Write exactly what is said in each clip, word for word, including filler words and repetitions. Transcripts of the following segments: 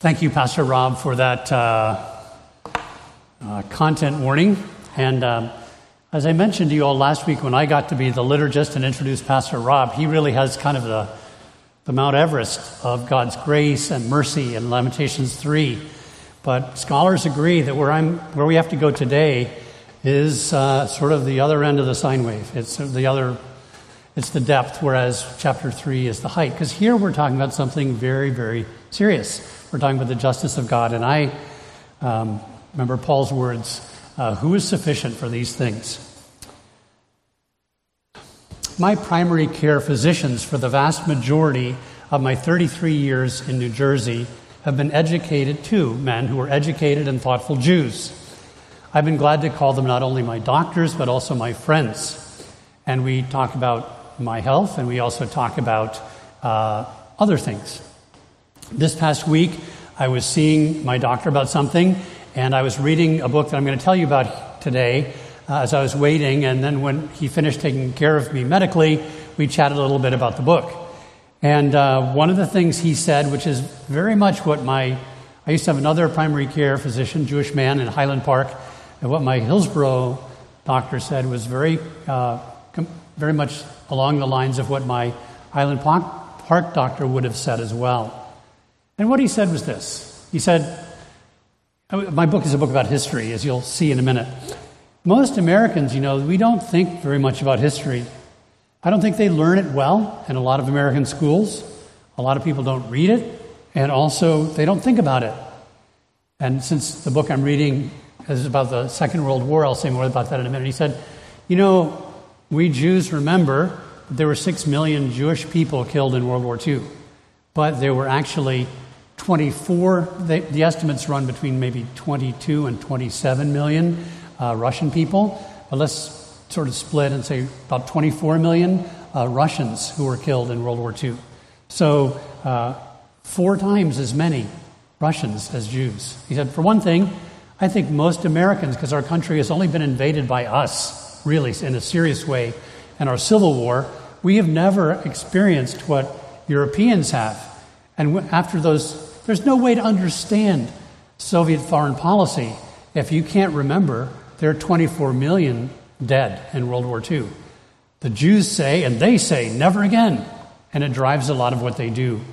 Thank you, Pastor Rob, for that uh, uh, content warning. And um, as I mentioned to you all last week when I got to be the liturgist and introduce Pastor Rob, he really has kind of the, the Mount Everest of God's grace and mercy in Lamentations three. But scholars agree that where I'm, where we have to go today is uh, sort of the other end of the sine wave. It's the other, it's the depth, whereas chapter three is the height. Because here we're talking about something very, very serious. We're talking about the justice of God. And I um, remember Paul's words, uh, who is sufficient for these things? My primary care physicians for the vast majority of my thirty-three years in New Jersey have been educated too, men who are educated and thoughtful Jews. I've been glad to call them not only my doctors, but also my friends. And we talk about my health, and we also talk about uh, other things. This past week, I was seeing my doctor about something, and I was reading a book that I'm going to tell you about today uh, as I was waiting, and then when he finished taking care of me medically, we chatted a little bit about the book. And uh, one of the things he said, which is very much what my, I used to have another primary care physician, Jewish man in Highland Park, and what my Hillsborough doctor said was very, uh, com- very much along the lines of what my Highland Park doctor would have said as well. And what he said was this. He said, my book is a book about history, as you'll see in a minute. Most Americans, you know, we don't think very much about history. I don't think they learn it well in a lot of American schools. A lot of people don't read it, and also they don't think about it. And since the book I'm reading is about the Second World War, I'll say more about that in a minute. He said, you know, we Jews remember that there were six million Jewish people killed in World War Two, but there were actually twenty-four, the, the estimates run between maybe twenty-two and twenty-seven million uh, Russian people. But let's sort of split and say about twenty-four million uh, Russians who were killed in World War Two. So uh, four times as many Russians as Jews. He said, for one thing, I think most Americans, because our country has only been invaded by us, really, in a serious way, in our Civil War, we have never experienced what Europeans have. And after those, there's no way to understand Soviet foreign policy if you can't remember there are twenty-four million dead in World War Two. The Jews say, and they say, never again. And it drives a lot of what they do.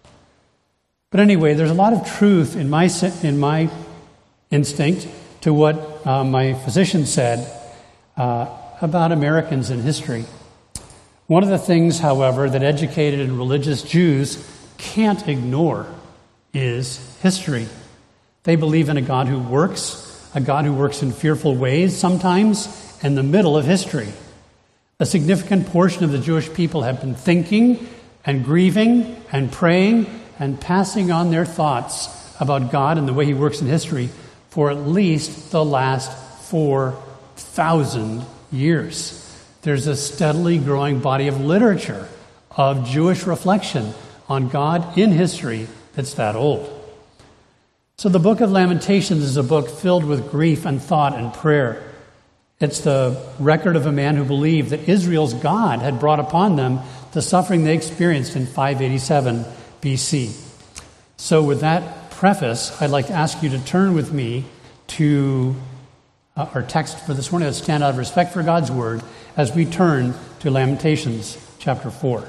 But anyway, there's a lot of truth in my in my instinct to what uh, my physician said uh, about Americans in history. One of the things, however, that educated and religious Jews can't ignore is history. They believe in a God who works, a God who works in fearful ways, sometimes in the middle of history. A significant portion of the Jewish people have been thinking and grieving and praying and passing on their thoughts about God and the way he works in history for at least the last four thousand years. There's a steadily growing body of literature of Jewish reflection on God in history that's that old. So the book of Lamentations is a book filled with grief and thought and prayer. It's the record of a man who believed that Israel's God had brought upon them the suffering they experienced in five eighty-seven B C. So with that preface, I'd like to ask you to turn with me to uh, our text for this morning. Let's stand out of respect for God's word as we turn to Lamentations chapter four.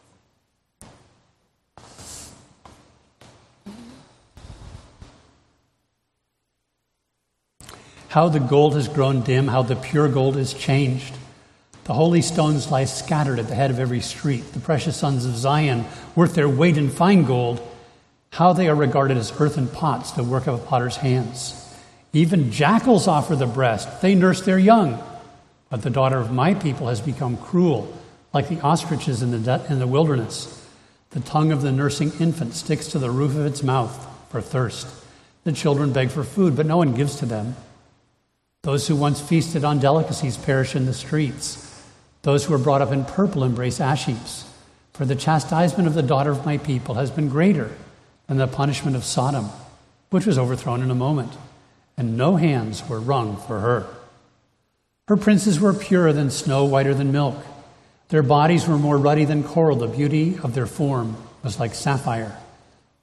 How the gold has grown dim, how the pure gold is changed. The holy stones lie scattered at the head of every street. The precious sons of Zion, worth their weight in fine gold, how they are regarded as earthen pots, the work of a potter's hands. Even jackals offer the breast. They nurse their young. But the daughter of my people has become cruel, like the ostriches in the, de- in the wilderness. The tongue of the nursing infant sticks to the roof of its mouth for thirst. The children beg for food, but no one gives to them. Those who once feasted on delicacies perish in the streets. Those who are brought up in purple embrace ash heaps. For the chastisement of the daughter of my people has been greater than the punishment of Sodom, which was overthrown in a moment, and no hands were wrung for her. Her princes were purer than snow, whiter than milk. Their bodies were more ruddy than coral. The beauty of their form was like sapphire.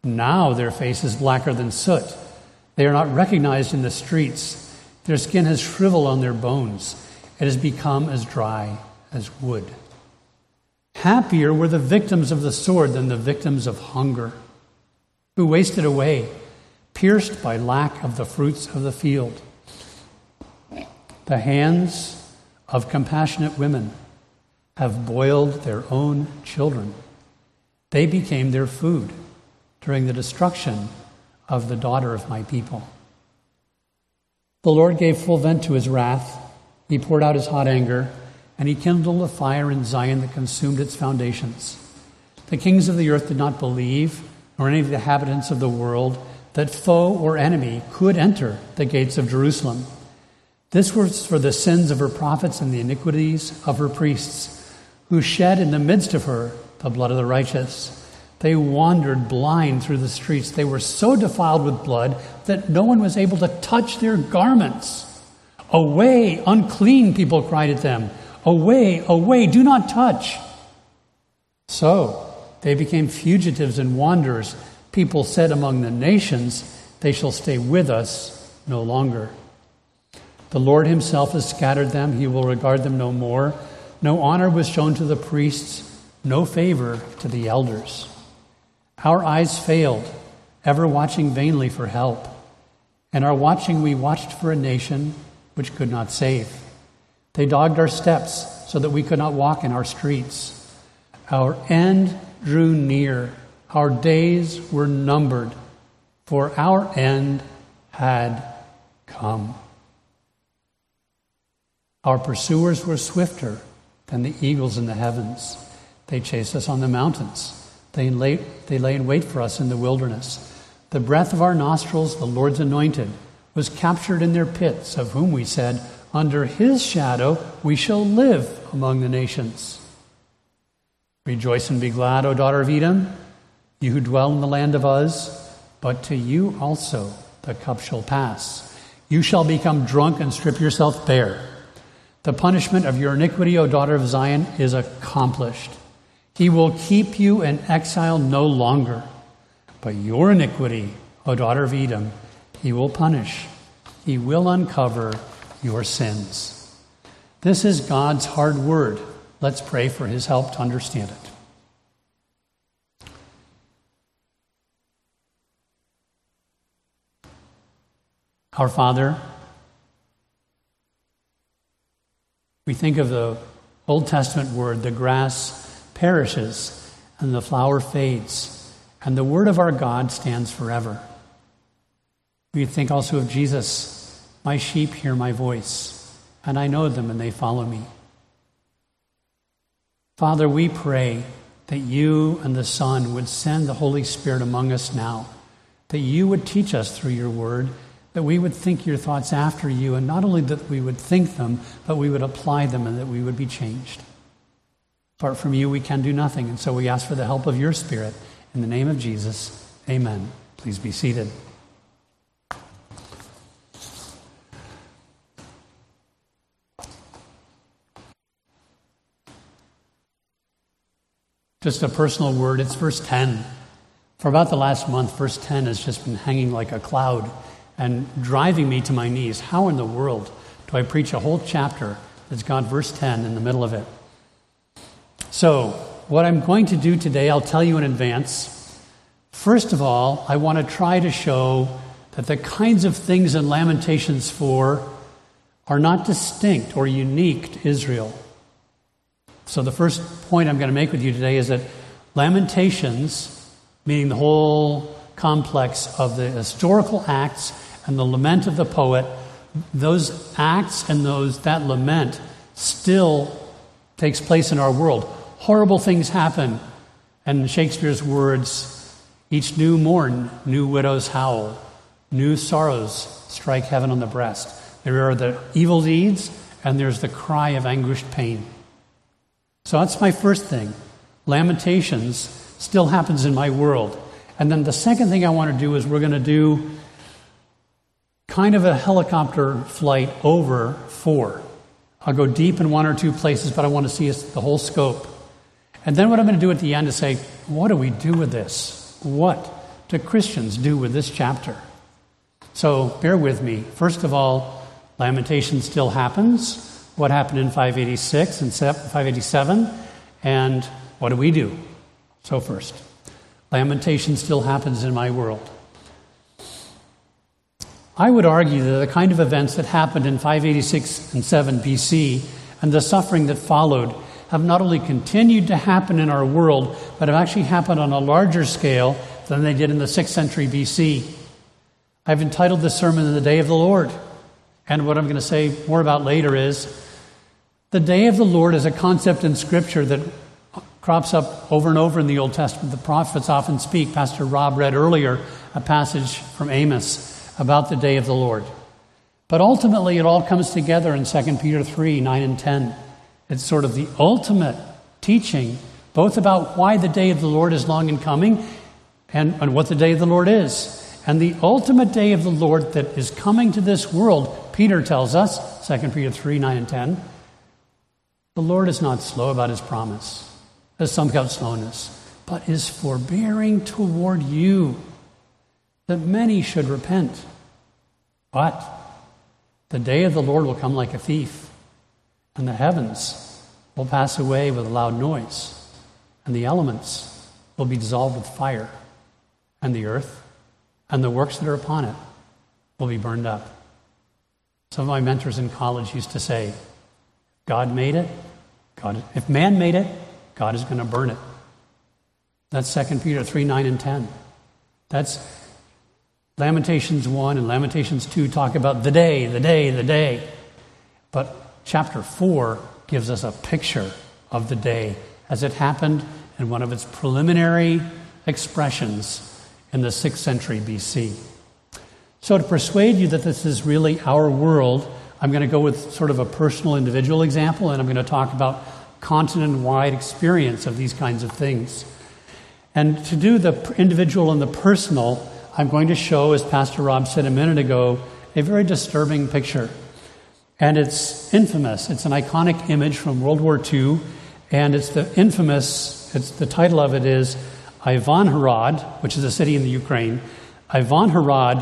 Now their face is blacker than soot. They are not recognized in the streets. Their skin has shriveled on their bones. It has become as dry as wood. Happier were the victims of the sword than the victims of hunger, who wasted away, pierced by lack of the fruits of the field. The hands of compassionate women have boiled their own children. They became their food during the destruction of the daughter of my people. The Lord gave full vent to his wrath. He poured out his hot anger, and he kindled a fire in Zion that consumed its foundations. The kings of the earth did not believe, nor any of the inhabitants of the world, that foe or enemy could enter the gates of Jerusalem. This was for the sins of her prophets and the iniquities of her priests, who shed in the midst of her the blood of the righteous. They wandered blind through the streets. They were so defiled with blood that no one was able to touch their garments. Away, unclean, people cried at them. Away, away, do not touch. So they became fugitives and wanderers. People said among the nations, they shall stay with us no longer. The Lord himself has scattered them. He will regard them no more. No honor was shown to the priests, no favor to the elders. Our eyes failed, ever watching vainly for help. And our watching we watched for a nation which could not save. They dogged our steps so that we could not walk in our streets. Our end drew near. Our days were numbered, for our end had come. Our pursuers were swifter than the eagles in the heavens. They chased us on the mountains. They lay, they lay in wait for us in the wilderness. The breath of our nostrils, the Lord's anointed, was captured in their pits, of whom we said, under his shadow we shall live among the nations. Rejoice and be glad, O daughter of Edom, you who dwell in the land of Uz, but to you also the cup shall pass. You shall become drunk and strip yourself bare. The punishment of your iniquity, O daughter of Zion, is accomplished. He will keep you in exile no longer. But your iniquity, O daughter of Edom, he will punish. He will uncover your sins. This is God's hard word. Let's pray for his help to understand it. Our Father, we think of the Old Testament word, the grass perishes and the flower fades, and the word of our God stands forever. We think also of Jesus, my sheep hear my voice, and I know them and they follow me. Father, we pray that you and the Son would send the Holy Spirit among us now, that you would teach us through your word, that we would think your thoughts after you, and not only that we would think them, but we would apply them and that we would be changed. Apart from you, we can do nothing, and so we ask for the help of your Spirit. In the name of Jesus, amen. Please be seated. Just a personal word, it's verse ten. For about the last month, verse ten has just been hanging like a cloud and driving me to my knees. How in the world do I preach a whole chapter that's got verse ten in the middle of it? So, what I'm going to do today, I'll tell you in advance. First of all, I want to try to show that the kinds of things in Lamentations four are not distinct or unique to Israel. So the first point I'm going to make with you today is that Lamentations, meaning the whole complex of the historical acts and the lament of the poet, those acts and those that lament still takes place in our world. Horrible things happen, and in Shakespeare's words, each new morn, new widows howl, new sorrows strike heaven on the breast. There are the evil deeds, and there's the cry of anguished pain. So that's my first thing. Lamentations still happens in my world. And then the second thing I want to do is we're going to do kind of a helicopter flight over four. I'll go deep in one or two places, but I want to see the whole scope. And then what I'm going to do at the end is say, what do we do with this? What do Christians do with this chapter? So bear with me. First of all, Lamentation still happens. What happened in five eighty-six and five eighty-seven? And what do we do? So first, Lamentation still happens in my world. I would argue that the kind of events that happened in five eighty-six and seven B C and the suffering that followed have not only continued to happen in our world, but have actually happened on a larger scale than they did in the sixth century B C. I've entitled this sermon, The Day of the Lord. And what I'm going to say more about later is, the Day of the Lord is a concept in Scripture that crops up over and over in the Old Testament. The prophets often speak. Pastor Rob read earlier a passage from Amos about the Day of the Lord. But ultimately, it all comes together in Second Peter three, nine and ten. It's sort of the ultimate teaching, both about why the day of the Lord is long in coming and, and what the day of the Lord is. And the ultimate day of the Lord that is coming to this world, Peter tells us, Second Peter three, nine and ten, the Lord is not slow about his promise, as some count slowness, but is forbearing toward you, that many should repent. But the day of the Lord will come like a thief, and the heavens will pass away with a loud noise, and the elements will be dissolved with fire, and the earth and the works that are upon it will be burned up. Some of my mentors in college used to say, God made it, God, if man made it, God is going to burn it. That's Second Peter three, nine and ten. That's Lamentations one and Lamentations two talk about the day, the day, the day. But chapter four gives us a picture of the day as it happened in one of its preliminary expressions in the sixth century B C. So to persuade you that this is really our world, I'm going to go with sort of a personal individual example, and I'm going to talk about continent-wide experience of these kinds of things. And to do the individual and the personal, I'm going to show, as Pastor Rob said a minute ago, a very disturbing picture. And it's infamous. It's an iconic image from World War Two, and it's the infamous, it's the title of it is Ivangorod, which is a city in the Ukraine, Ivangorod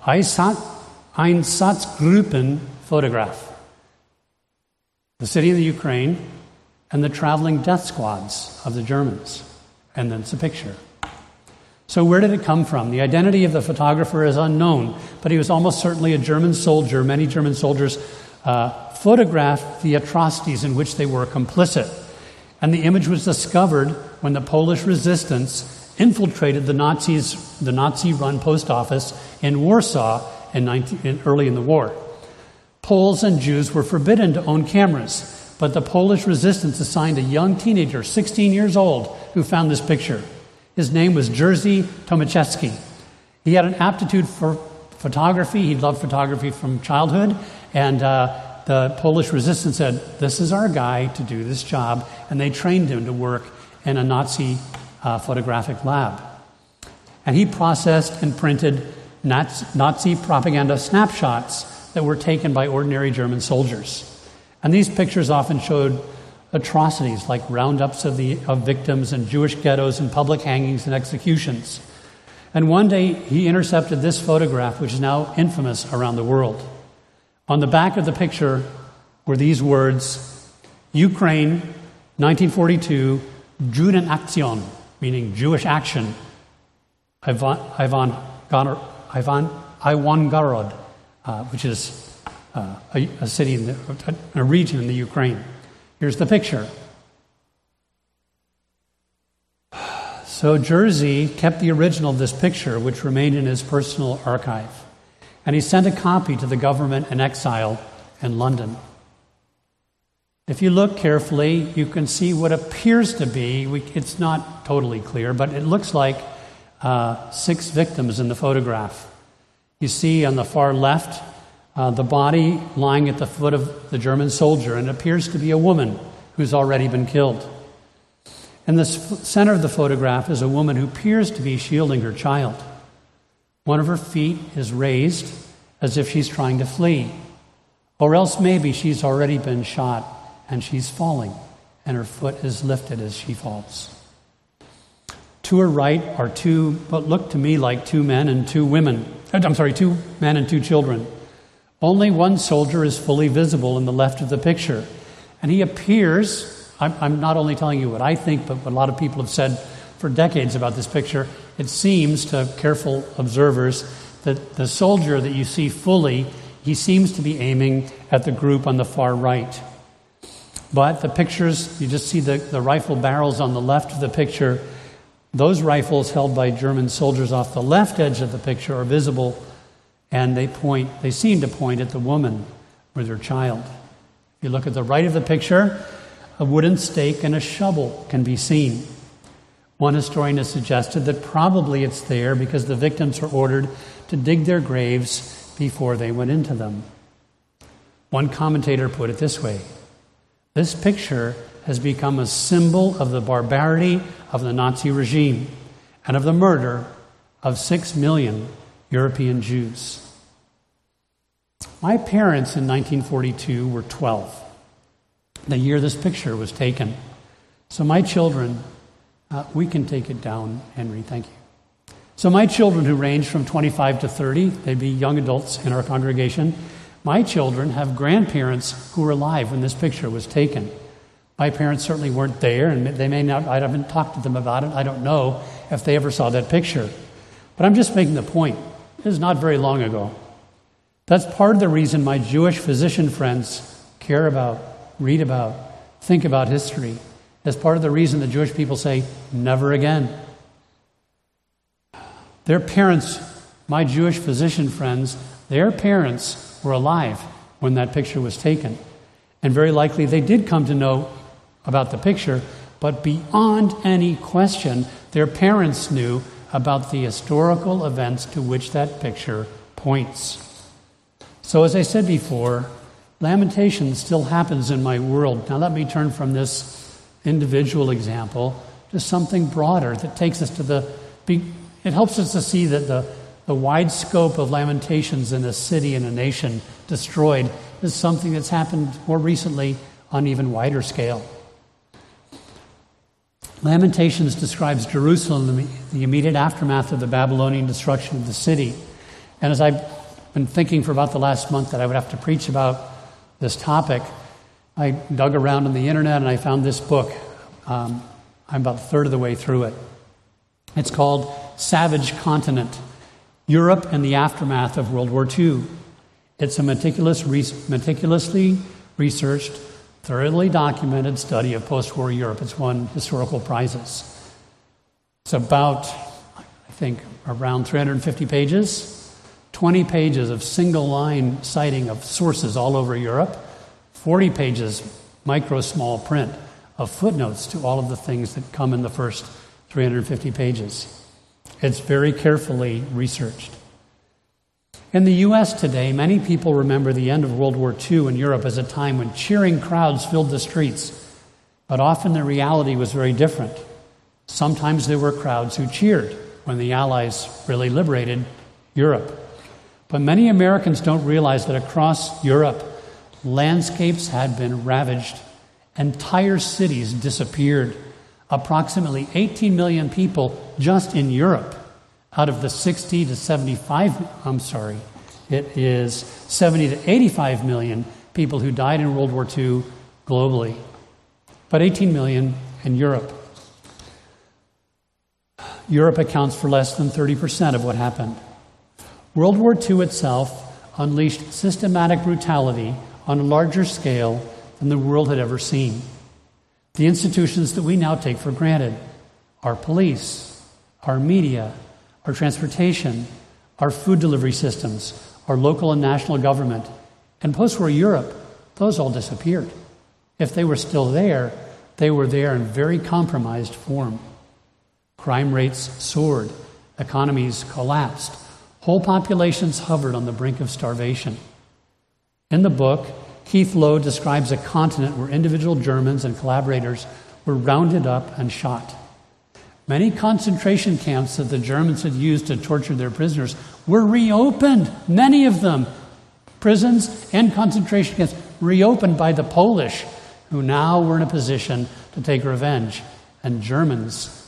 Einsatzgruppen photograph. The city in the Ukraine and the traveling death squads of the Germans. And then it's a picture. So where did it come from? The identity of the photographer is unknown, but he was almost certainly a German soldier. Many German soldiers uh, photographed the atrocities in which they were complicit. And the image was discovered when the Polish resistance infiltrated the Nazis, the Nazi-run post office in Warsaw in nineteen, in, early in the war. Poles and Jews were forbidden to own cameras, but the Polish resistance assigned a young teenager, sixteen years old, who found this picture. His name was Jerzy Tomaszewski. He had an aptitude for photography. He loved photography from childhood, and uh, the Polish resistance said, this is our guy to do this job, and they trained him to work in a Nazi uh, photographic lab. And he processed and printed Nazi propaganda snapshots that were taken by ordinary German soldiers. And these pictures often showed atrocities like roundups of the of victims and Jewish ghettos and public hangings and executions. And one day he intercepted this photograph, which is now infamous around the world. On the back of the picture were these words, Ukraine, nineteen forty-two, Judenaktion, meaning Jewish action, Ivan, Ivan, Ivan, Ivangorod, uh, which is uh, a, a city, in the, a region in the Ukraine. Here's the picture. So Jerzy kept the original of this picture, which remained in his personal archive. And he sent a copy to the government in exile in London. If you look carefully, you can see what appears to be, we, it's not totally clear, but it looks like uh, six victims in the photograph. You see on the far left, uh, the body lying at the foot of the German soldier, and it appears to be a woman who's already been killed. In the center of the photograph is a woman who appears to be shielding her child. One of her feet is raised as if she's trying to flee. Or else maybe she's already been shot and she's falling and her foot is lifted as she falls. To her right are two, what look to me like two men and two women. I'm sorry, two men and two children. Only one soldier is fully visible in the left of the picture. And he appears, I'm, I'm not only telling you what I think, but what a lot of people have said for decades about this picture. It seems to careful observers that the soldier that you see fully, he seems to be aiming at the group on the far right. But the pictures, you just see the, the rifle barrels on the left of the picture. Those rifles held by German soldiers off the left edge of the picture are visible, and they point, they seem to point at the woman with her child. If you look at the right of the picture, a wooden stake and a shovel can be seen. One historian has suggested that probably it's there because the victims were ordered to dig their graves before they went into them. One commentator put it this way: this picture has become a symbol of the barbarity of the Nazi regime and of the murder of six million European Jews. My parents in nineteen forty-two were twelve, the year this picture was taken. So my children, uh, we can take it down, Henry, thank you. So my children, who range from twenty-five to thirty, they'd be young adults in our congregation. My children have grandparents who were alive when this picture was taken. My parents certainly weren't there, and they may not, I haven't talked to them about it. I don't know if they ever saw that picture. But I'm just making the point. This is not very long ago. That's part of the reason my Jewish physician friends care about, read about, think about history. That's part of the reason the Jewish people say, never again. Their parents, my Jewish physician friends, their parents were alive when that picture was taken. And very likely they did come to know about the picture, but beyond any question, their parents knew about the historical events to which that picture points. So as I said before, lamentation still happens in my world. Now let me turn from this individual example to something broader that takes us to the big. It helps us to see that the, the wide scope of lamentations in a city and a nation destroyed is something that's happened more recently on an even wider scale. Lamentations describes Jerusalem, the immediate aftermath of the Babylonian destruction of the city. And as I've been thinking for about the last month that I would have to preach about this topic, I dug around on the internet and I found this book. Um, I'm about a third of the way through it. It's called Savage Continent, Europe and the Aftermath of World War Two. It's a meticulous, meticulously researched, thoroughly documented study of post-war Europe. It's won historical prizes. It's about, I think, around three hundred fifty pages, twenty pages of single-line citing of sources all over Europe, forty pages micro small print of footnotes to all of the things that come in the first three hundred fifty pages. It's very carefully researched. In the U S today, many people remember the end of World War Two in Europe as a time when cheering crowds filled the streets. But often the reality was very different. Sometimes there were crowds who cheered when the Allies really liberated Europe. But many Americans don't realize that across Europe, landscapes had been ravaged. Entire cities disappeared. Approximately eighteen million people just in Europe out of the sixty to seventy-five, I'm sorry, it is seventy to eighty-five million people who died in World War Two globally, but eighteen million in Europe. Europe accounts for less than thirty percent of what happened. World War Two itself unleashed systematic brutality on a larger scale than the world had ever seen. The institutions that we now take for granted, our police, our media, our transportation, our food delivery systems, our local and national government, and post-war Europe, those all disappeared. If they were still there, they were there in very compromised form. Crime rates soared, economies collapsed, whole populations hovered on the brink of starvation. In the book, Keith Lowe describes a continent where individual Germans and collaborators were rounded up and shot. Many concentration camps that the Germans had used to torture their prisoners were reopened, many of them. Prisons and concentration camps reopened by the Polish, who now were in a position to take revenge. And Germans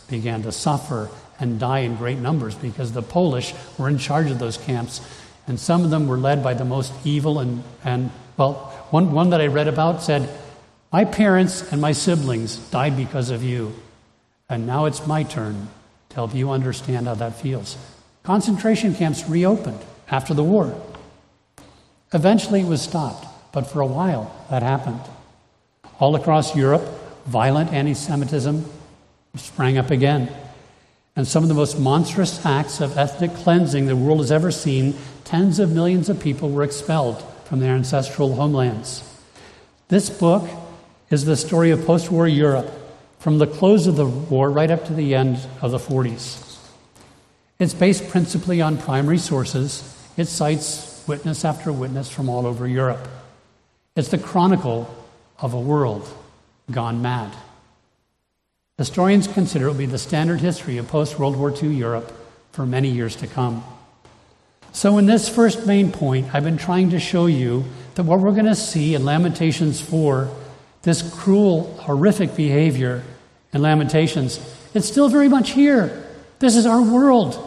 began to suffer and die in great numbers because the Polish were in charge of those camps. And some of them were led by the most evil and, and well, one, one that I read about said, "My parents and my siblings died because of you. And now it's my turn to help you understand how that feels." Concentration camps reopened after the war. Eventually it was stopped, but for a while that happened. All across Europe, violent anti-Semitism sprang up again. And some of the most monstrous acts of ethnic cleansing the world has ever seen, tens of millions of people were expelled from their ancestral homelands. This book is the story of post-war Europe, from the close of the war right up to the end of the forties. It's based principally on primary sources. It cites witness after witness from all over Europe. It's the chronicle of a world gone mad. Historians consider it will be the standard history of post-World War Two Europe for many years to come. So in this first main point, I've been trying to show you that what we're going to see in Lamentations four, this cruel, horrific behavior in Lamentations, it's still very much here. This is our world.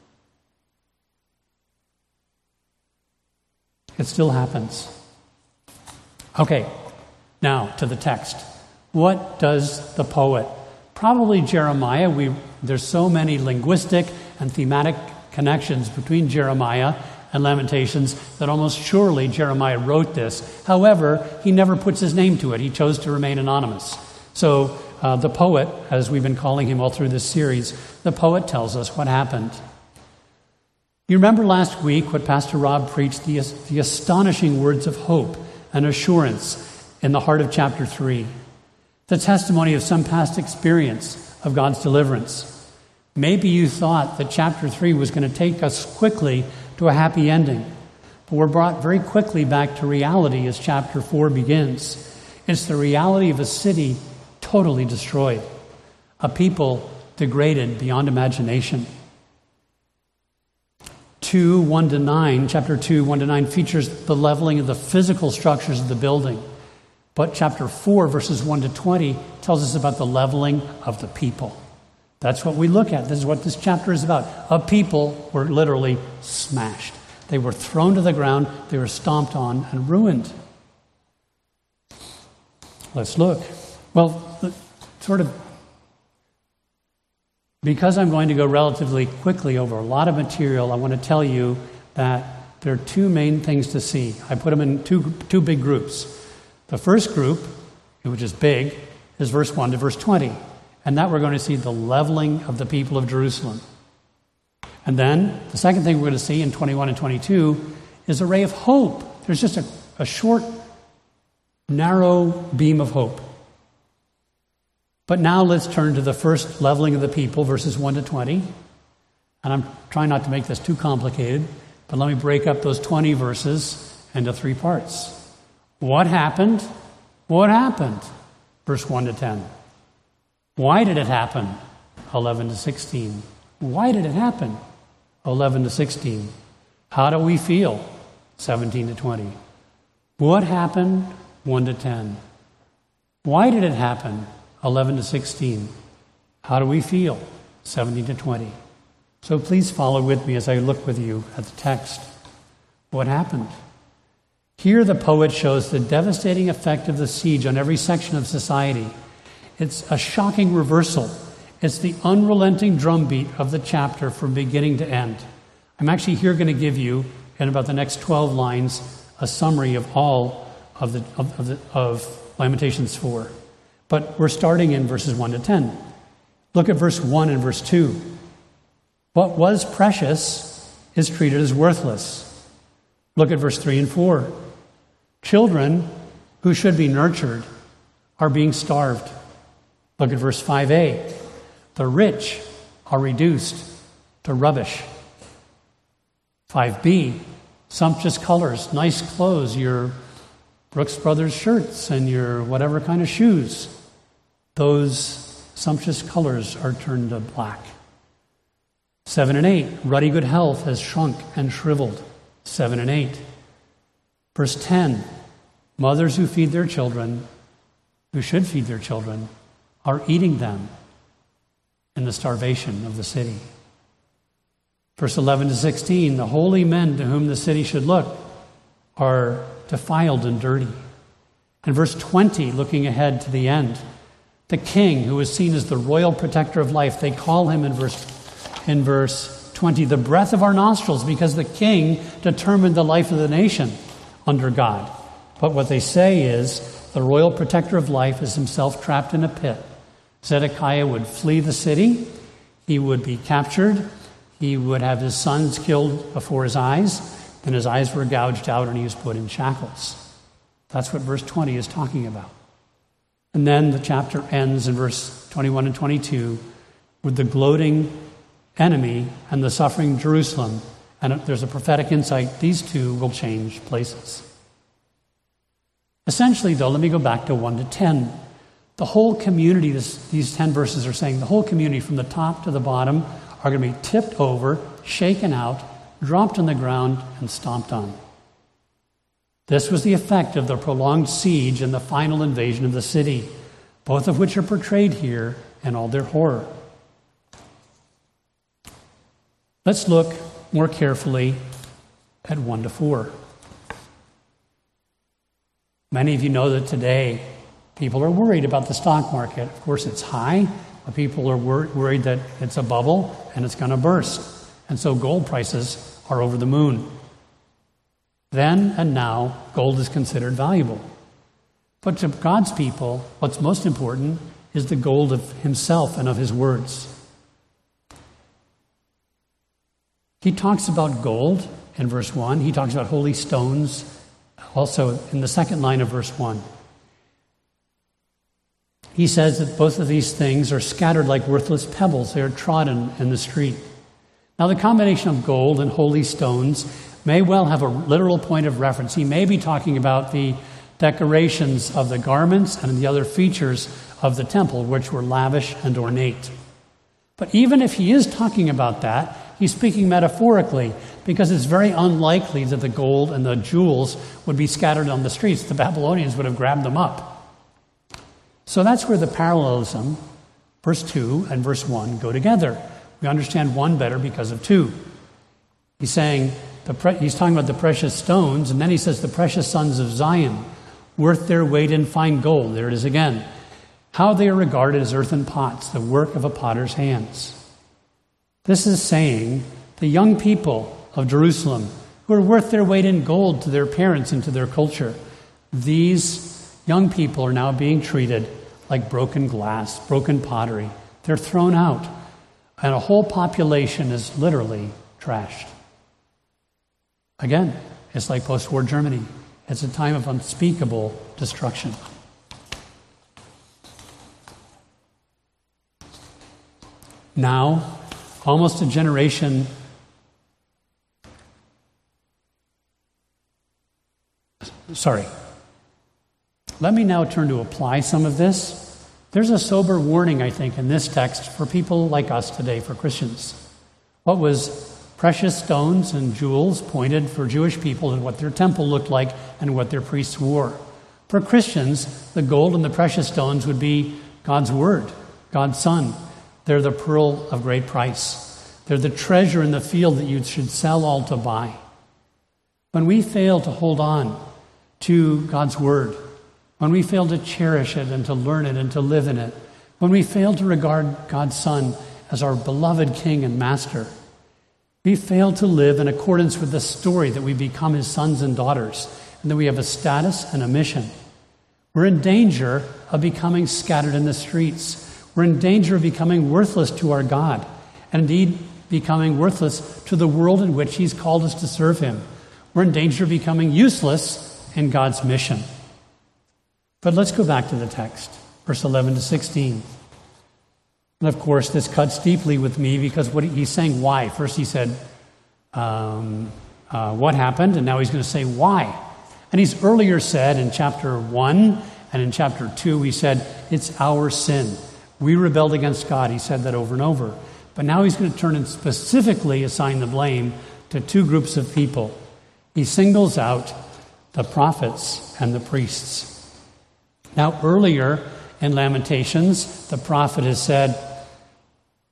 It still happens. Okay, now to the text. What does the poet? Probably Jeremiah. We, there's so many linguistic and thematic connections between Jeremiah and Lamentations that almost surely Jeremiah wrote this. However, he never puts his name to it. He chose to remain anonymous. So uh, the poet, as we've been calling him all through this series, the poet tells us what happened. You remember last week what Pastor Rob preached, the, the astonishing words of hope and assurance in the heart of chapter three. The testimony of some past experience of God's deliverance. Maybe you thought that chapter three was going to take us quickly to a happy ending, but we're brought very quickly back to reality as chapter four begins. It's the reality of a city totally destroyed, a people degraded beyond imagination. two, one to nine, chapter two, one to nine features the leveling of the physical structures of the building. But chapter four, verses one to twenty, tells us about the leveling of the people. That's what we look at. This is what this chapter is about. A people were literally smashed. They were thrown to the ground, they were stomped on and ruined. Let's look. Well, sort of, because I'm going to go relatively quickly over a lot of material, I want to tell you that there are two main things to see. I put them in two, two big groups. The first group, which is big, is verse one to verse twenty. And that we're going to see the leveling of the people of Jerusalem. And then the second thing we're going to see in twenty-one and twenty-two is a ray of hope. There's just a, a short, narrow beam of hope. But now let's turn to the first leveling of the people, verses one to twenty. And I'm trying not to make this too complicated, but let me break up those twenty verses into three parts. What happened? What happened? Verse one to ten. Why did it happen? eleven to sixteen. Why did it happen? eleven to sixteen. How do we feel? seventeen to twenty. What happened? one to ten. Why did it happen? eleven to sixteen. How do we feel? seventeen to twenty. So please follow with me as I look with you at the text. What happened? Here the poet shows the devastating effect of the siege on every section of society. It's a shocking reversal. It's the unrelenting drumbeat of the chapter from beginning to end. I'm actually here going to give you, in about the next twelve lines, a summary of all of, the, of, of, the, of Lamentations four. But we're starting in verses one to ten. Look at verse one and verse two. What was precious is treated as worthless. Look at verse three and four. Children who should be nurtured are being starved. Look at verse five a. The rich are reduced to rubbish. five b. Sumptuous colors, nice clothes, your Brooks Brothers shirts and your whatever kind of shoes. Those sumptuous colors are turned to black. seven and eight. Ruddy good health has shrunk and shriveled. seven and eight. Verse ten. Mothers who feed their children, who should feed their children, are eating them. in the starvation of the city. Verse eleven to sixteen, the holy men to whom the city should look are defiled and dirty. And verse twenty, looking ahead to the end, the king who is seen as the royal protector of life, they call him in verse, in verse twenty, the breath of our nostrils, because the king determined the life of the nation under God. But what they say is the royal protector of life is himself trapped in a pit. Zedekiah would flee the city. He would be captured. He would have his sons killed before his eyes. Then his eyes were gouged out and he was put in shackles. That's what verse twenty is talking about. And then the chapter ends in verse twenty-one and twenty-two with the gloating enemy and the suffering Jerusalem. And there's a prophetic insight. These two will change places. Essentially, though, let me go back to one to ten. The whole community, this, these ten verses are saying, the whole community from the top to the bottom are going to be tipped over, shaken out, dropped on the ground, and stomped on. This was the effect of the prolonged siege and the final invasion of the city, both of which are portrayed here in all their horror. Let's look more carefully at one to four. Many of you know that today people are worried about the stock market. Of course, it's high, but people are wor- worried that it's a bubble and it's going to burst. And so gold prices are over the moon. Then and now, gold is considered valuable. But to God's people, what's most important is the gold of himself and of his words. He talks about gold in verse one. He talks about holy stones also in the second line of verse one. He says that both of these things are scattered like worthless pebbles. They are trodden in the street. Now, the combination of gold and holy stones may well have a literal point of reference. He may be talking about the decorations of the garments and the other features of the temple, which were lavish and ornate. But even if he is talking about that, he's speaking metaphorically, because it's very unlikely that the gold and the jewels would be scattered on the streets. The Babylonians would have grabbed them up. So that's where the parallelism, verse two and verse one, go together. We understand one better because of two. He's saying, the pre- he's talking about the precious stones, and then he says the precious sons of Zion, worth their weight in fine gold. There it is again. How they are regarded as earthen pots, the work of a potter's hands. This is saying the young people of Jerusalem, who are worth their weight in gold to their parents and to their culture, these young people are now being treated like broken glass, broken pottery. They're thrown out, and a whole population is literally trashed. Again, it's like post-war Germany. It's a time of unspeakable destruction. Now, almost a generation sorry. Let me now turn to apply some of this. There's a sober warning, I think, in this text for people like us today, for Christians. What was precious stones and jewels pointed for Jewish people and what their temple looked like and what their priests wore. For Christians, the gold and the precious stones would be God's word, God's Son. They're the pearl of great price. They're the treasure in the field that you should sell all to buy. When we fail to hold on to God's word, when we fail to cherish it and to learn it and to live in it, when we fail to regard God's Son as our beloved King and Master, we fail to live in accordance with the story that we become his sons and daughters and that we have a status and a mission. We're in danger of becoming scattered in the streets. We're in danger of becoming worthless to our God, and indeed becoming worthless to the world in which he's called us to serve him. We're in danger of becoming useless in God's mission. But let's go back to the text, verse eleven to sixteen. And of course, this cuts deeply with me because what he's saying, why? First he said, um, uh, what happened? And now he's going to say, why? And he's earlier said in chapter one and in chapter two, he said, it's our sin. We rebelled against God. He said that over and over. But now he's going to turn and specifically assign the blame to two groups of people. He singles out the prophets and the priests. Now, earlier in Lamentations, the prophet has said,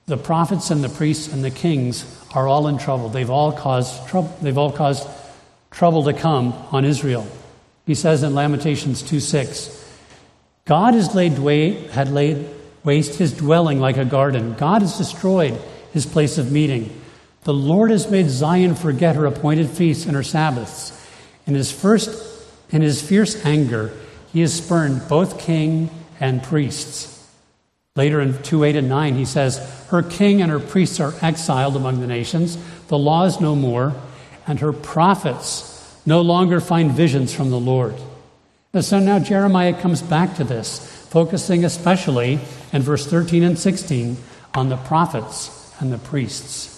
The prophets and the priests and the kings are all in trouble. They've all caused trouble. They've all caused trouble to come on Israel. He says in Lamentations two six, God has laid wa- had laid waste his dwelling like a garden. God has destroyed his place of meeting. The Lord has made Zion forget her appointed feasts and her Sabbaths. In his first, in his fierce anger, he has spurned both king and priests. Later in two eight and nine, he says, her king and her priests are exiled among the nations. The law is no more, and her prophets no longer find visions from the Lord. And so now Jeremiah comes back to this, focusing especially in verse thirteen and sixteen on the prophets and the priests.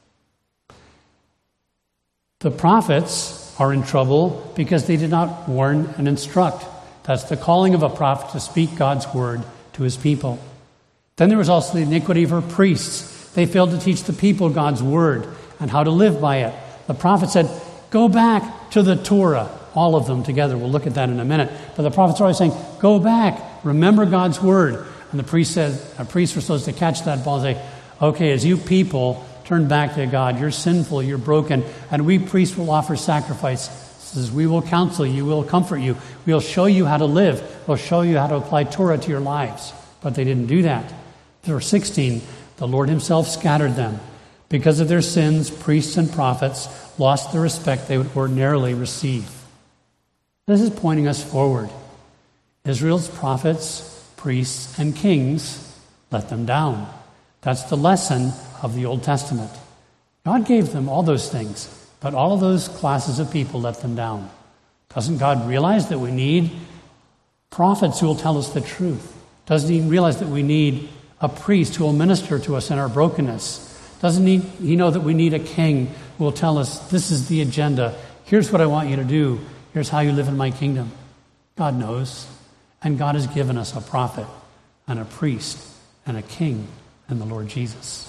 The prophets are in trouble because they did not warn and instruct. That's the calling of a prophet, to speak God's word to his people. Then there was also the iniquity of her priests. They failed to teach the people God's word and how to live by it. The prophet said, go back to the Torah. All of them together. We'll look at that in a minute. But the prophets are always saying, go back, remember God's word. And the priest said, a priest was supposed to catch that ball and say, okay, as you people turn back to God, you're sinful, you're broken, and we priests will offer sacrifices. We will counsel you, we'll comfort you, we'll show you how to live, we'll show you how to apply Torah to your lives. But they didn't do that. Verse sixteen, the Lord himself scattered them. Because of their sins, priests and prophets lost the respect they would ordinarily receive. This is pointing us forward. Israel's prophets, priests, and kings let them down. That's the lesson of the Old Testament. God gave them all those things, but all of those classes of people let them down. Doesn't God realize that we need prophets who will tell us the truth? Doesn't he realize that we need a priest who will minister to us in our brokenness? Doesn't he, he know that we need a king who will tell us, this is the agenda, here's what I want you to do, here's how you live in my kingdom? God knows. And God has given us a prophet and a priest and a king in the Lord Jesus.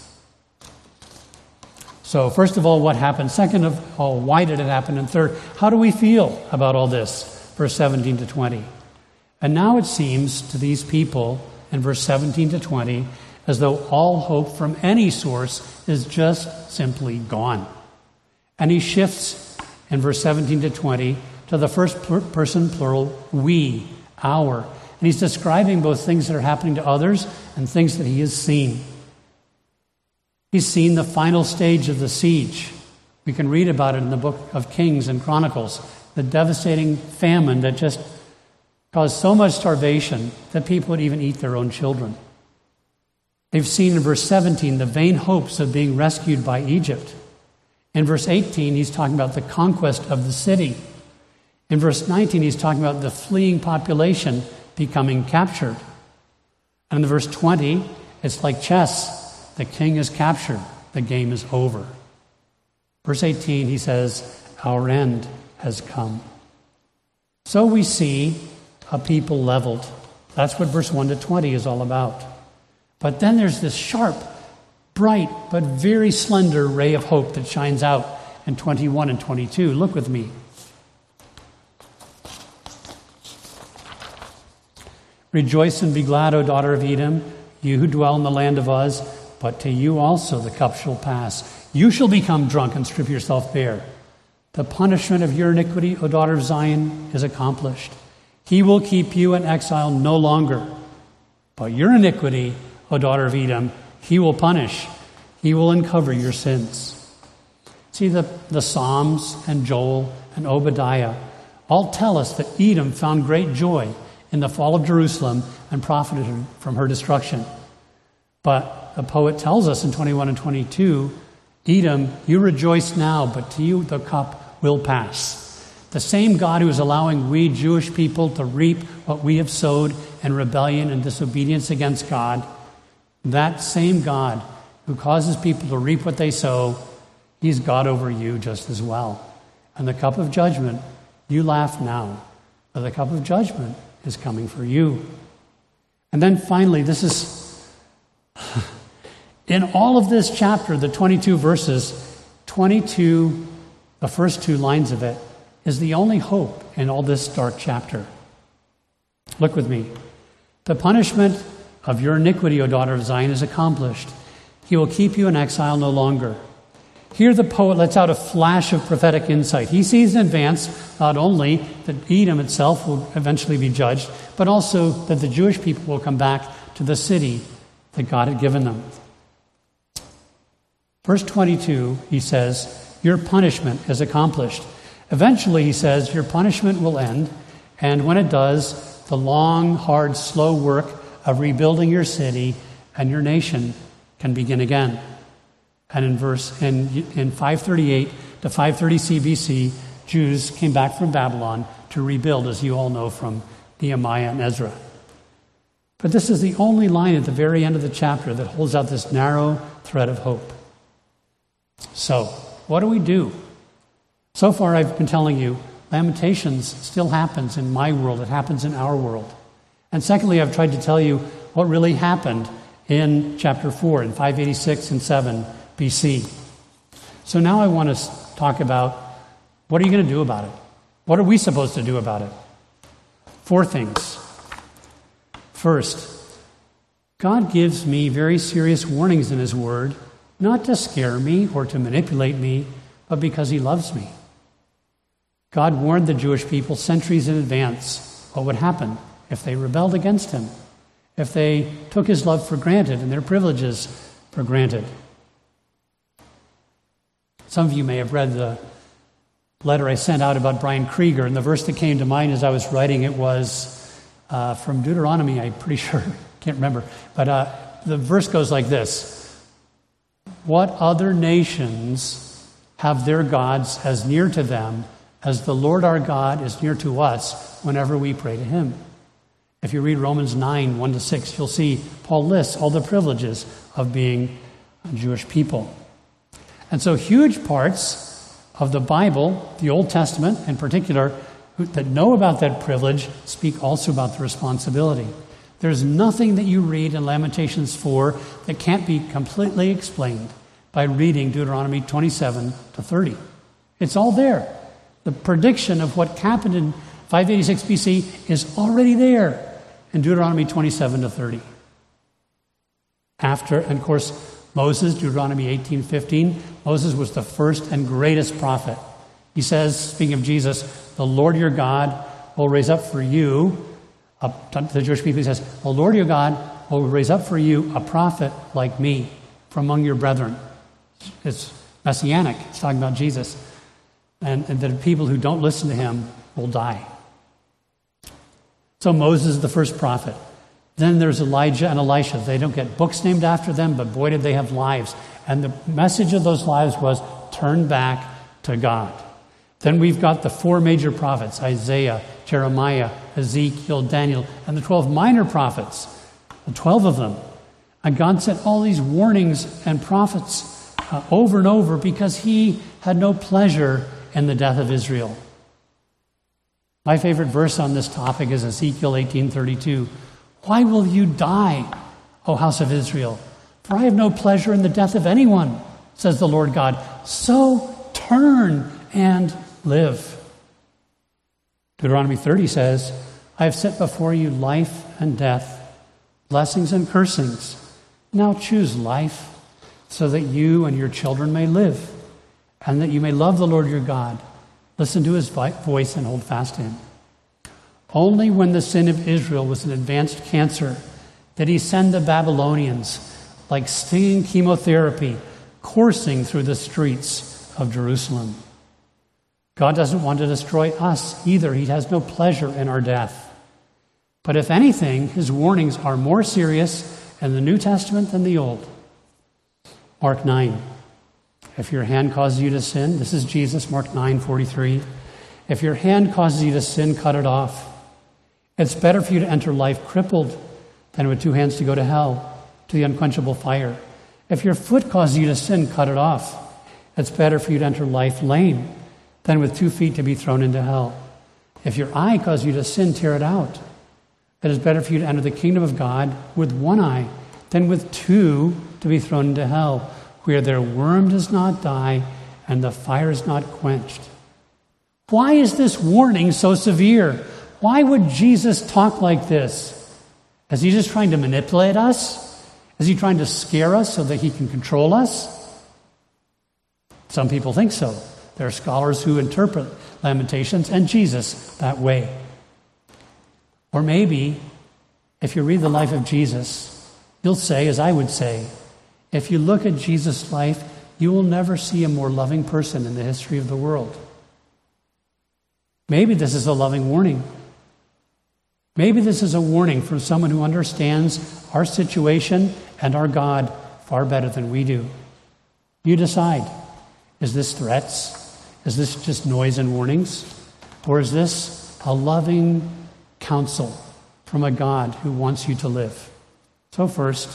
So first of all, what happened? Second of all, why did it happen? And third, how do we feel about all this? Verse seventeen to twenty. And now it seems to these people in verse seventeen to twenty as though all hope from any source is just simply gone. And he shifts in verse seventeen to twenty to the first person plural, we, our. And he's describing both things that are happening to others and things that he has seen. He's seen the final stage of the siege. We can read about it in the book of Kings and Chronicles, the devastating famine that just caused so much starvation that people would even eat their own children. They've seen in verse seventeen the vain hopes of being rescued by Egypt. In verse eighteen, he's talking about the conquest of the city. In verse nineteen, he's talking about the fleeing population becoming captured. And in verse twenty, it's like chess. The king is captured. The game is over. Verse eighteen, he says, our end has come. So we see a people leveled. That's what verse one to twenty is all about. But then there's this sharp, bright, but very slender ray of hope that shines out in twenty-one and twenty-two. Look with me. Rejoice and be glad, O daughter of Edom, you who dwell in the land of Uz, but to you also the cup shall pass. You shall become drunk and strip yourself bare. The punishment of your iniquity, O daughter of Zion, is accomplished. He will keep you in exile no longer. But your iniquity, O daughter of Edom, he will punish. He will uncover your sins. See, the, the Psalms and Joel and Obadiah all tell us that Edom found great joy in the fall of Jerusalem and profited from her destruction. But the poet tells us in twenty-one and twenty-two, Edom, you rejoice now, but to you the cup will pass. The same God who is allowing we Jewish people to reap what we have sowed in rebellion and disobedience against God, that same God who causes people to reap what they sow, he's God over you just as well. And the cup of judgment, you laugh now, but the cup of judgment is coming for you. And then finally, this is, in all of this chapter, the twenty-two verses, twenty-two, the first two lines of it, is the only hope in all this dark chapter. Look with me. The punishment of your iniquity, O daughter of Zion, is accomplished. He will keep you in exile no longer. Here the poet lets out a flash of prophetic insight. He sees in advance not only that Edom itself will eventually be judged, but also that the Jewish people will come back to the city that God had given them. Verse twenty-two, he says, your punishment is accomplished. Eventually, he says, your punishment will end, and when it does, the long, hard, slow work of rebuilding your city and your nation can begin again. And in verse in, in five thirty-eight to five thirty C B C, Jews came back from Babylon to rebuild, as you all know from Nehemiah and Ezra. But this is the only line at the very end of the chapter that holds out this narrow thread of hope. So, what do we do? So far, I've been telling you, Lamentations still happens in my world. It happens in our world. And secondly, I've tried to tell you what really happened in chapter four, in five eighty-six and seven B C. So now I want to talk about what are you going to do about it? What are we supposed to do about it? Four things. First, God gives me very serious warnings in His Word, not to scare me or to manipulate me, but because He loves me. God warned the Jewish people centuries in advance what would happen if they rebelled against Him, if they took His love for granted and their privileges for granted. Some of you may have read the letter I sent out about Brian Krieger, and the verse that came to mind as I was writing it was uh, from Deuteronomy, I'm pretty sure, can't remember, but uh, the verse goes like this. What other nations have their gods as near to them as the Lord our God is near to us whenever we pray to Him? If you read Romans nine, one to six, you'll see Paul lists all the privileges of being a Jewish people. And so huge parts of the Bible, the Old Testament in particular, that know about that privilege speak also about the responsibility. There's nothing that you read in Lamentations four that can't be completely explained by reading Deuteronomy twenty-seven to thirty. It's all there. The prediction of what happened in five eighty-six B C is already there in Deuteronomy twenty-seven to thirty. After, and of course, Moses, Deuteronomy eighteen fifteen, Moses was the first and greatest prophet. He says, speaking of Jesus, the Lord your God will raise up for you, uh, to the Jewish people, he says, the Lord your God will raise up for you a prophet like me from among your brethren. It's messianic. It's talking about Jesus. And, and the people who don't listen to him will die. So Moses is the first prophet. Then there's Elijah and Elisha. They don't get books named after them, but boy, did they have lives. And the message of those lives was turn back to God. Then we've got the four major prophets, Isaiah, Jeremiah, Ezekiel, Daniel, and the twelve minor prophets, the twelve of them. And God sent all these warnings and prophets uh, over and over because He had no pleasure in the death of Israel. My favorite verse on this topic is Ezekiel eighteen thirty-two. Why will you die, O house of Israel? For I have no pleasure in the death of anyone, says the Lord God. So turn and live. Deuteronomy thirty says, I have set before you life and death, blessings and cursings. Now choose life, so that you and your children may live, and that you may love the Lord your God. Listen to His voice and hold fast to Him. Only when the sin of Israel was an advanced cancer did He send the Babylonians, like stinging chemotherapy, coursing through the streets of Jerusalem. God doesn't want to destroy us either. He has no pleasure in our death. But if anything, His warnings are more serious in the New Testament than the Old. Mark nine. If your hand causes you to sin, this is Jesus, Mark nine forty-three. If your hand causes you to sin, cut it off. It's better for you to enter life crippled than with two hands to go to hell, to the unquenchable fire. If your foot causes you to sin, cut it off. It's better for you to enter life lame than with two feet to be thrown into hell. If your eye causes you to sin, tear it out. It is better for you to enter the kingdom of God with one eye than with two to be thrown into hell, where their worm does not die and the fire is not quenched. Why is this warning so severe? Why would Jesus talk like this? Is He just trying to manipulate us? Is he trying to scare us so that he can control us? Some people think so. There are scholars who interpret Lamentations and Jesus that way. Or maybe, if you read the life of Jesus, you'll say, as I would say, if you look at Jesus' life, you will never see a more loving person in the history of the world. Maybe this is a loving warning. Maybe this is a warning from someone who understands our situation and our God far better than we do. You decide. Is this threats? Is this just noise and warnings? Or is this a loving counsel from a God who wants you to live? So first,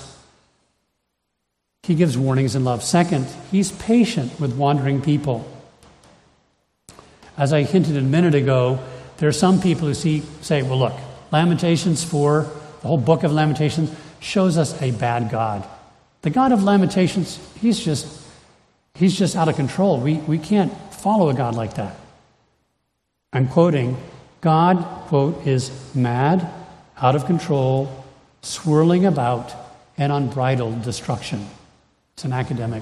he gives warnings in love. Second, he's patient with wandering people. As I hinted a minute ago, there are some people who see, say, well, look, Lamentations four, the whole book of Lamentations, shows us a bad God. The God of Lamentations, he's just, he's just out of control. We, we can't follow a God like that. I'm quoting, God, quote, is mad, out of control, swirling about, and unbridled destruction. It's an academic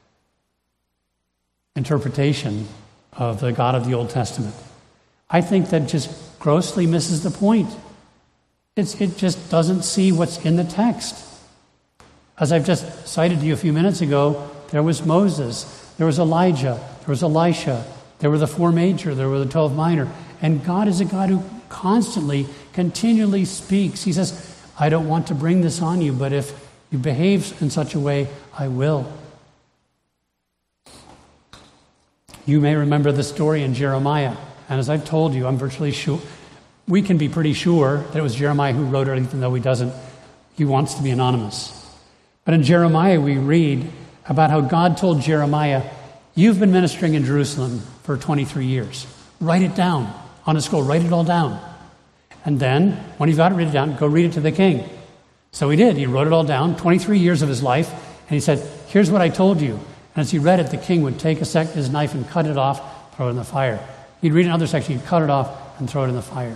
interpretation of the God of the Old Testament. I think that just grossly misses the point. It's, it just doesn't see what's in the text. As I've just cited to you a few minutes ago, there was Moses, there was Elijah, there was Elisha, there were the four major, there were the twelve minor. And God is a God who constantly, continually speaks. He says, I don't want to bring this on you, but if you behave in such a way, I will. You may remember the story in Jeremiah. And as I've told you, I'm virtually sure, we can be pretty sure that it was Jeremiah who wrote it, even though he doesn't. He wants to be anonymous. But in Jeremiah, we read about how God told Jeremiah, you've been ministering in Jerusalem for twenty-three years. Write it down on a scroll. Write it all down. And then, when you've got it written down, go read it to the king. So he did. He wrote it all down, twenty-three years of his life, and he said, here's what I told you. And as he read it, the king would take a sec- his knife and cut it off, throw it in the fire. He'd read another section, he'd cut it off, and throw it in the fire.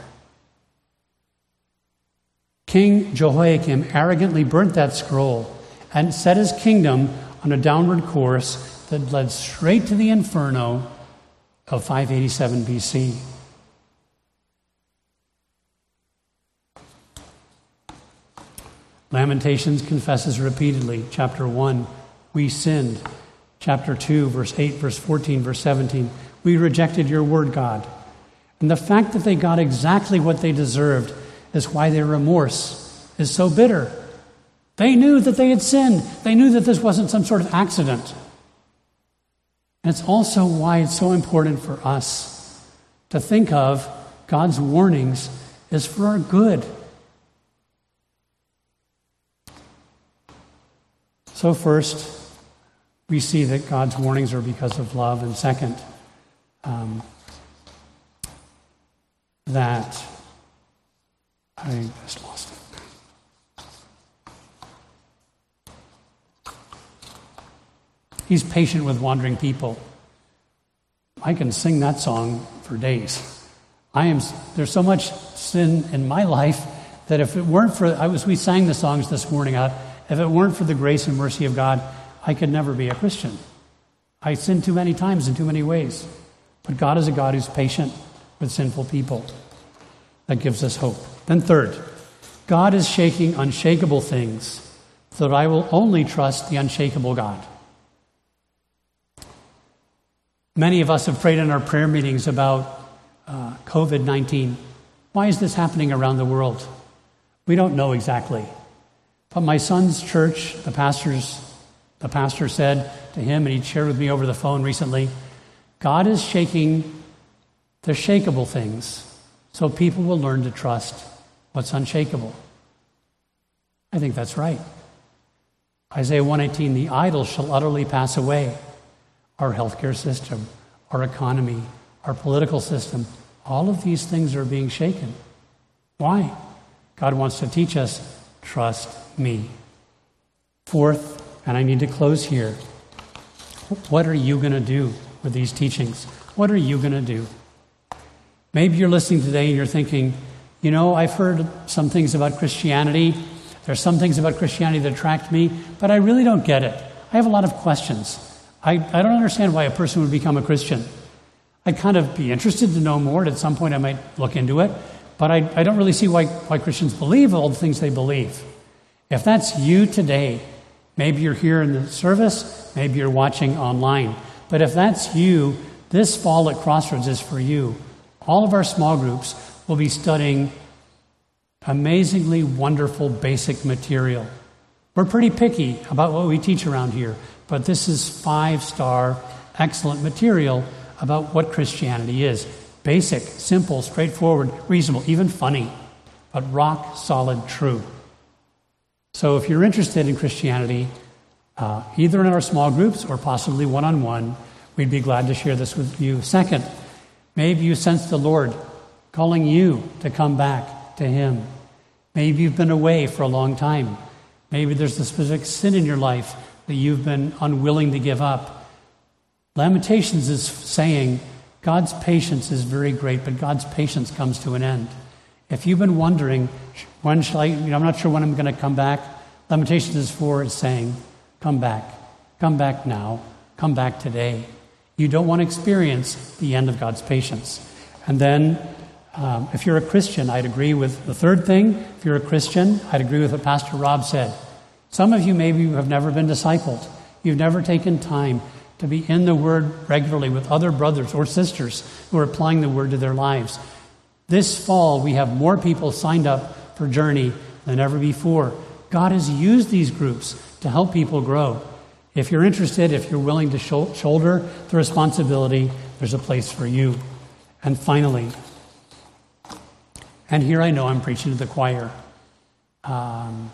King Jehoiakim arrogantly burnt that scroll and set his kingdom on a downward course that led straight to the inferno of five eighty-seven B C. Lamentations confesses repeatedly. Chapter one, we sinned. Chapter two, verse eight, verse fourteen, verse seventeen, we rejected your word, God. And the fact that they got exactly what they deserved is why their remorse is so bitter. They knew that they had sinned. They knew that this wasn't some sort of accident. And it's also why it's so important for us to think of God's warnings as for our good. So first, we see that God's warnings are because of love. And second, um, that I just lost it. He's patient with wandering people. I can sing that song for days. I am. There's so much sin in my life that if it weren't for, I was. We sang the songs this morning out. If it weren't for the grace and mercy of God, I could never be a Christian. I sin too many times in too many ways. But God is a God who's patient with sinful people. That gives us hope. Then third, God is shaking unshakable things so that I will only trust the unshakable God. Many of us have prayed in our prayer meetings about uh, covid nineteen. Why is this happening around the world? We don't know exactly. But my son's church, the pastors, the pastor said to him, and he shared with me over the phone recently, God is shaking the shakeable things so people will learn to trust what's unshakable. I think that's right. Isaiah one eighteen, the idol shall utterly pass away. Our healthcare system, our economy, our political system, all of these things are being shaken. Why? God wants to teach us, trust me. Fourth, and I need to close here, what are you going to do with these teachings? What are you going to do? Maybe you're listening today and you're thinking, you know, I've heard some things about Christianity. There's some things about Christianity that attract me, but I really don't get it. I have a lot of questions. I, I don't understand why a person would become a Christian. I'd kind of be interested to know more, and at some point I might look into it, but I, I don't really see why, why Christians believe all the things they believe. If that's you today, maybe you're here in the service, maybe you're watching online, but if that's you, this fall at Crossroads is for you. All of our small groups will be studying amazingly wonderful basic material. We're pretty picky about what we teach around here, but this is five-star, excellent material about what Christianity is. Basic, simple, straightforward, reasonable, even funny, but rock solid true. So if you're interested in Christianity, uh, either in our small groups or possibly one-on-one, we'd be glad to share this with you. Second, maybe you sense the Lord calling you to come back to Him. Maybe you've been away for a long time. Maybe there's a specific sin in your life that you've been unwilling to give up. Lamentations is saying God's patience is very great, but God's patience comes to an end. If you've been wondering, when shall I, you know, I'm not sure when I'm going to come back, Lamentations is for is saying, come back. Come back now. Come back today. You don't want to experience the end of God's patience. And then, um, if you're a Christian, I'd agree with the third thing. If you're a Christian, I'd agree with what Pastor Rob said. Some of you maybe have never been discipled. You've never taken time to be in the Word regularly with other brothers or sisters who are applying the Word to their lives. This fall, we have more people signed up for Journey than ever before. God has used these groups to help people grow. If you're interested, if you're willing to shoulder the responsibility, there's a place for you. And finally, and here I know I'm preaching to the choir. Um,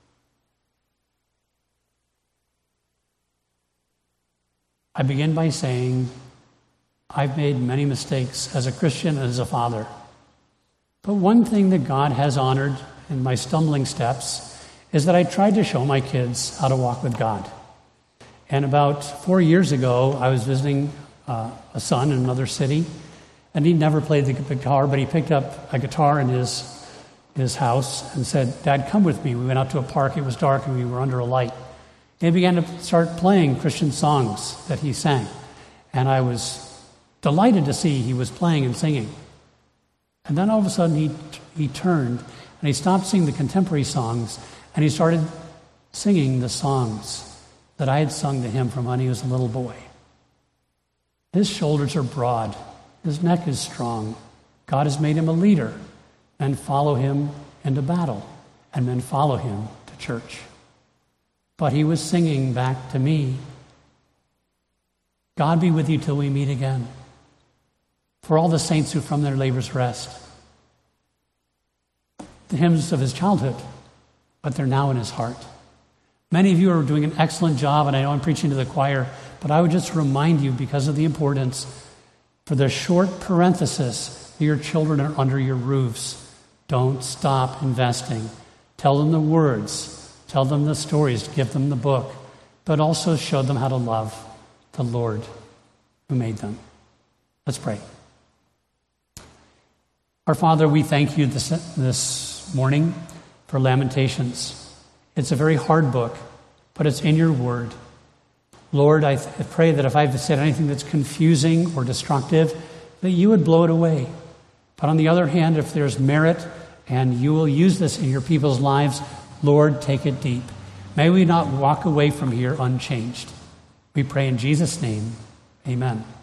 I begin by saying I've made many mistakes as a Christian and as a father. But one thing that God has honored in my stumbling steps is that I tried to show my kids how to walk with God. And about four years ago, I was visiting uh, a son in another city, and he never played the guitar, but he picked up a guitar in his his house and said, "Dad, come with me." We went out to a park. It was dark, and we were under a light. And he began to start playing Christian songs that he sang. And I was delighted to see he was playing and singing. And then all of a sudden, he he turned, and he stopped singing the contemporary songs, and he started singing the songs that I had sung to him from when he was a little boy. His shoulders are broad. His neck is strong. God has made him a leader. Men follow him into battle, and men follow him to church. But he was singing back to me, "God be with you till we meet again. For all the saints who from their labors rest." The hymns of his childhood, but they're now in his heart. Many of you are doing an excellent job, and I know I'm preaching to the choir, but I would just remind you, because of the importance, for the short parenthesis, your children are under your roofs. Don't stop investing. Tell them the words. Tell them the stories. Give them the book. But also show them how to love the Lord who made them. Let's pray. Our Father, we thank you this, this morning for Lamentations. It's a very hard book, but it's in your word. Lord, I, th- I pray that if I've said anything that's confusing or destructive, that you would blow it away. But on the other hand, if there's merit and you will use this in your people's lives, Lord, take it deep. May we not walk away from here unchanged. We pray in Jesus' name, amen.